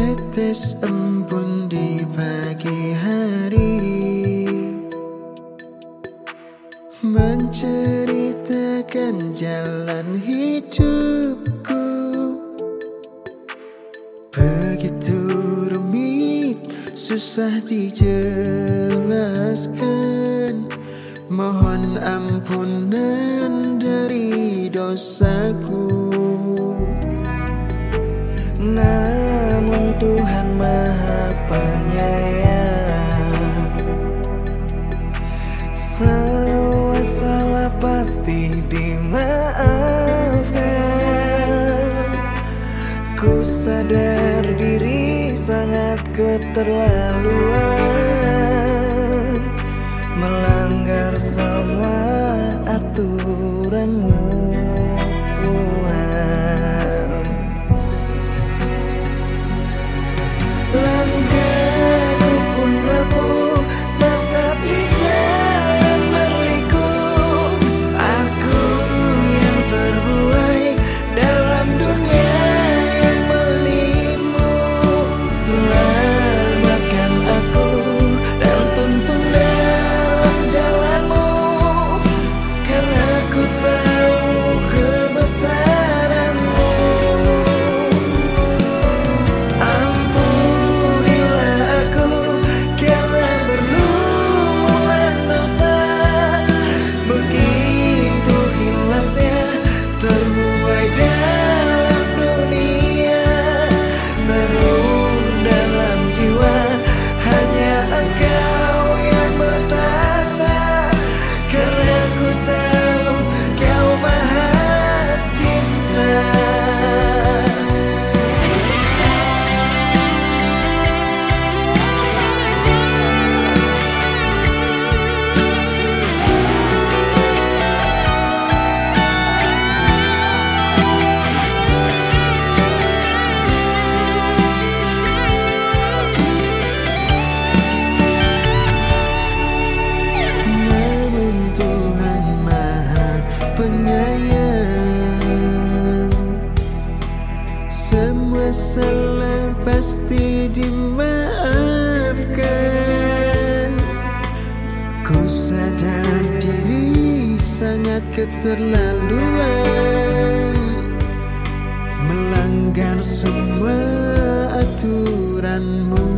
Tetes embun di pagi hari menceritakan jalan hidupku. Begitu rumit, susah dijelaskan. Mohon ampunan dari dosaku. Namun Tuhan Maha Penyayang, semua salah pasti dimaafkan. Ku sadar diri sangat keterlaluan, melanggar semua aturan-Mu Tuhan. Langkahku pun rapuh, sesat di jalan berliku. Aku yang terbuai dalam dunia yang menipu. Selamatkan aku dan tuntun dalam jalan-Mu, karena ku tahu kebesaran-Mu. Ampunilah aku karena berlumuran dosa. Begitu hilangnya terbuai dalam dunia, baru dalam jiwa hanya Engkau yang bertata. Karena ku tahu Kau Maha Cinta. Namun Tuhan Maha Penyayang, semua salah pasti dimaafkan. Ku sadar diri sangat keterlaluan, melanggar semua aturan-Mu